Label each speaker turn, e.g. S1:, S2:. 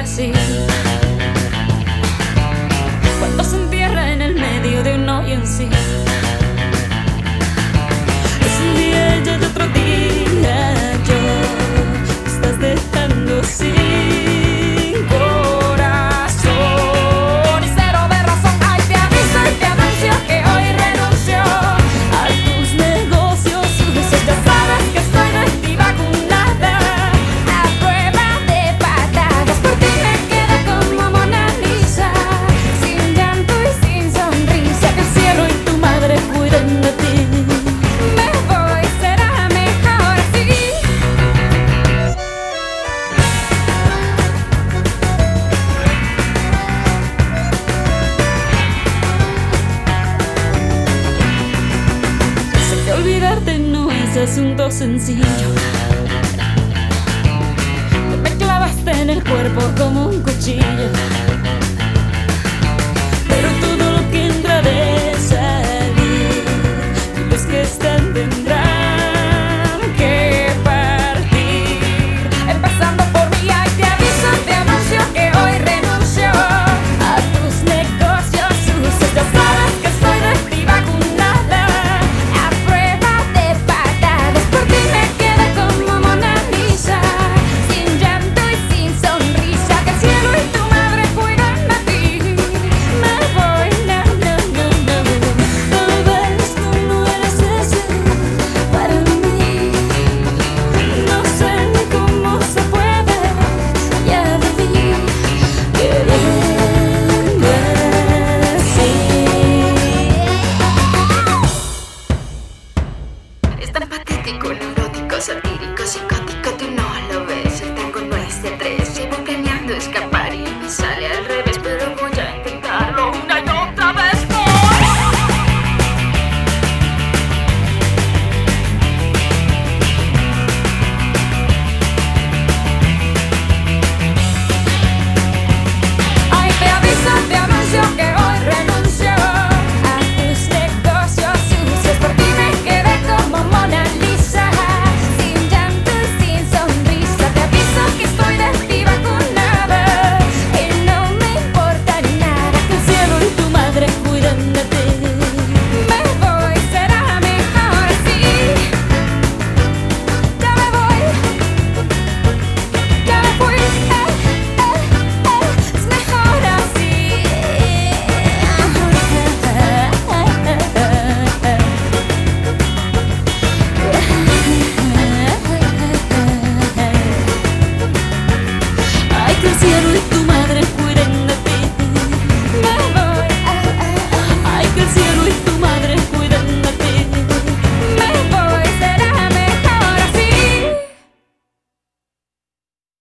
S1: así. Cuando se entierra en el medio de un hoyo en sí. Es un día y otro día yo me estás dejando sin corazón y cero de razón. Ay, te aviso y te anuncio que hoy renuncio a tus negocios sucios. Ya sabes que estoy desvacunada a prueba de patadas. Por ti me quedo como Mona Lisa, sin llanto y sin sonrisa. Que el cielo y tu madre cuiden de ti. Me voy, será mejor así. Sé que olvidarte no es asunto sencillo.